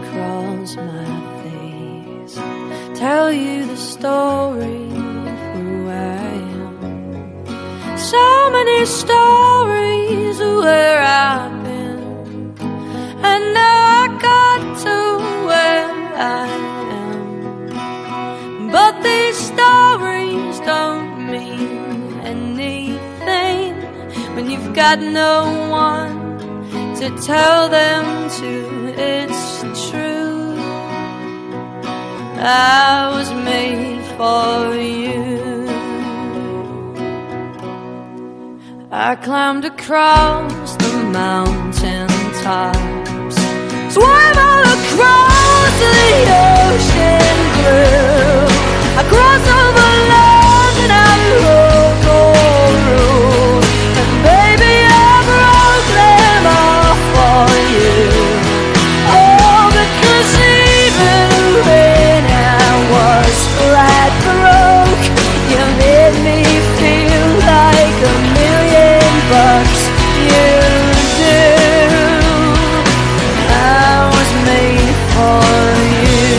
across my face, tell you the story of who I am. So many stories of where I've been, and now I got to where I am. But these stories don't mean anything when you've got no one to tell them to. It's true, I was made for you. I climbed across the mountain tops, swam all across the ocean blue. I crossed over land and I rode all road, and baby I broke them all for you. Oh, because even when I was flat broke, you made me feel like $1,000,000. You do. I was made for you.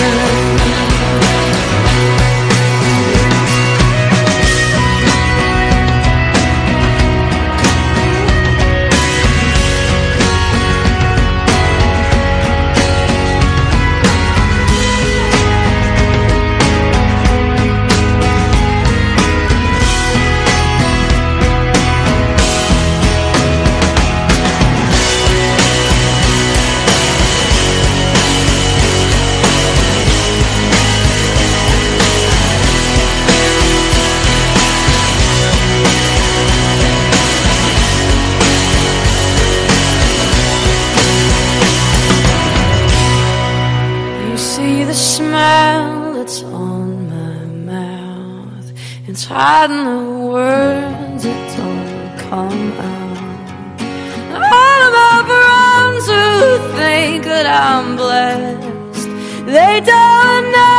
The smile that's on my mouth, it's hiding the words that don't come out. All of my friends who think that I'm blessed, they don't know